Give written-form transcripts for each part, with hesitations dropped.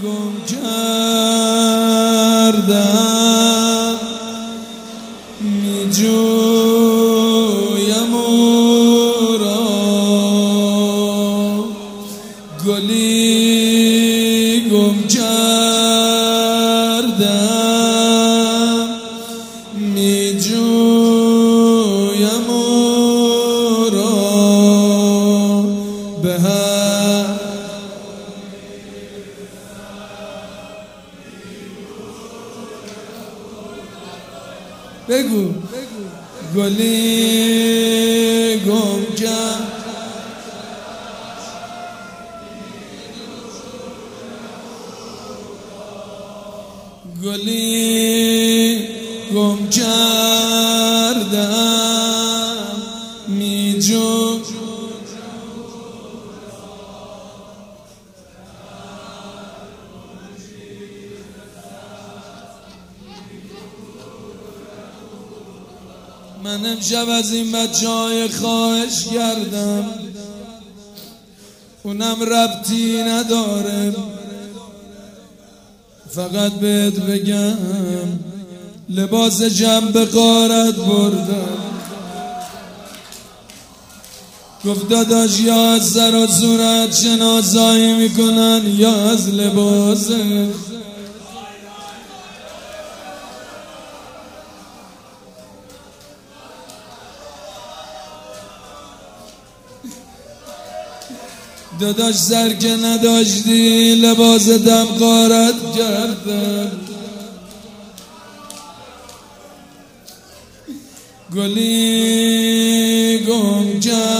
گم کردم می جویم او را گلی گم کردم می جویم او را به بگو گلی گم کرد گلی گم کردم می جو من امشب از این بچه‌های خواهش کردم، اونم ربطی نداره، فقط بهت بگم لباس جنب غارت بردم. گفت داداش یا از سر و صورت شناسایی میکنن یا از لباسه. داداش سر که نداشتی لباس دم غارت کردم. گلی گم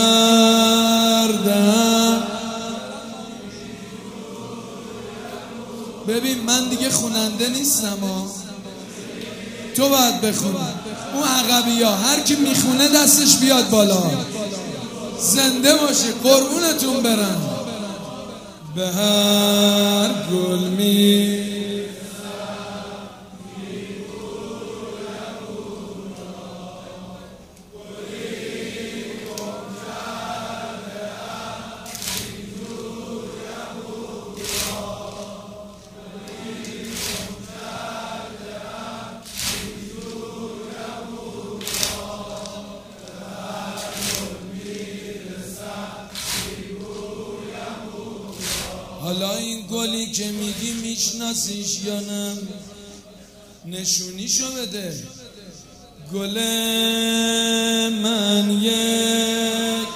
کردم. ببین من دیگه خوننده نیستم ها، تو باید بخونی. اون عقبی ها هر کی میخونه دستش بیاد بالا، زنده باشی قربونتون برن. به هر گل می حالا این گلی که میگی میشناسیش یا نه؟ نشونیشو بده. گل من یک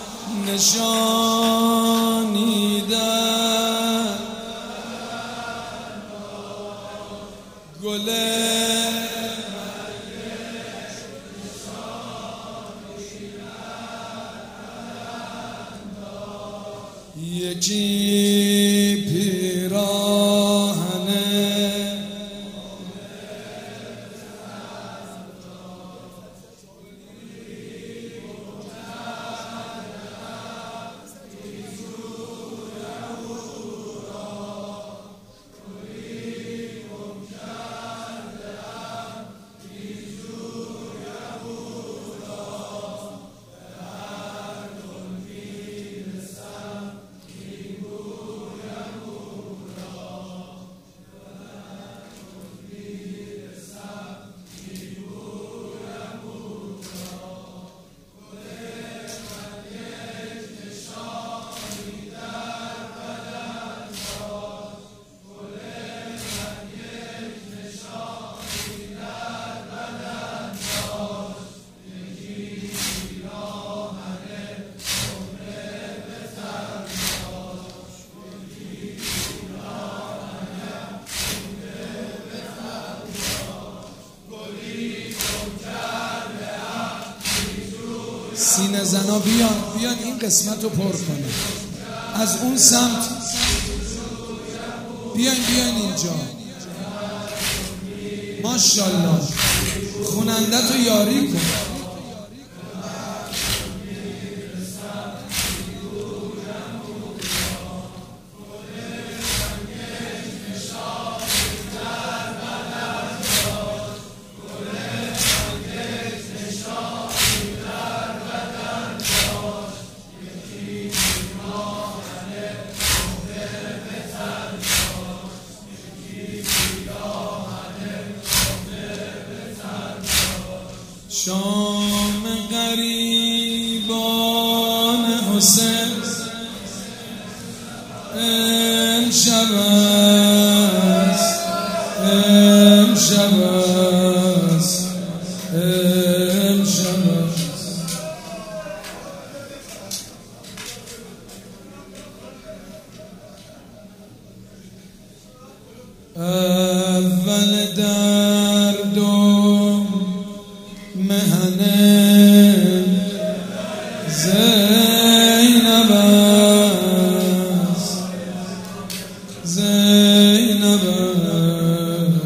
نشانی در گل یکی پیراهنه سینه زنا بیان این قسمت رو پر کنه. از اون سمت بیان اینجا. ماشاءالله خوننده تو یاری کن. شام غریبان حسین امشب است، امشب است، امشب است. اول درد و مهنه زینب است، زینب است.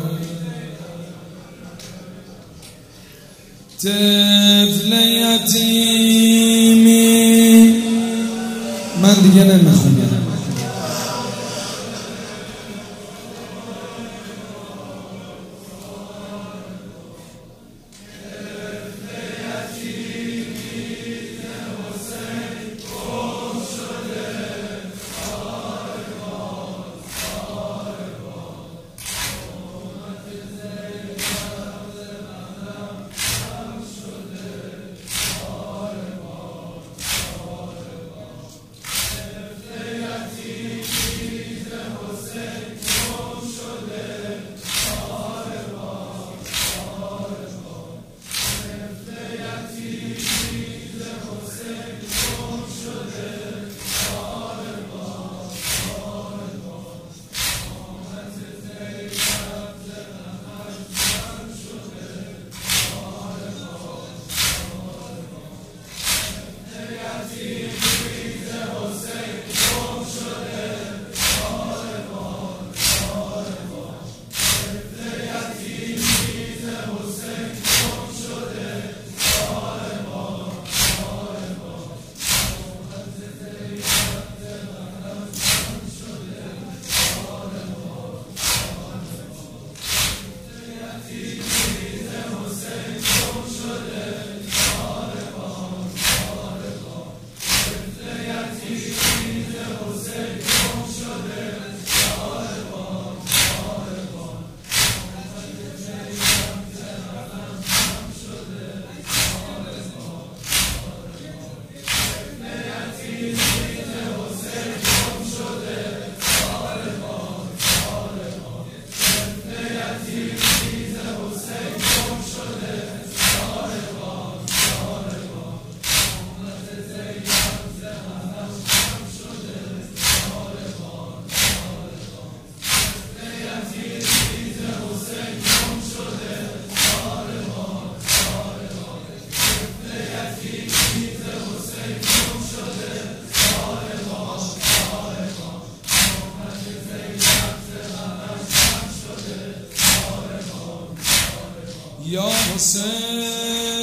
طفل یتیمی من دیگه نمیخونم. یا حسین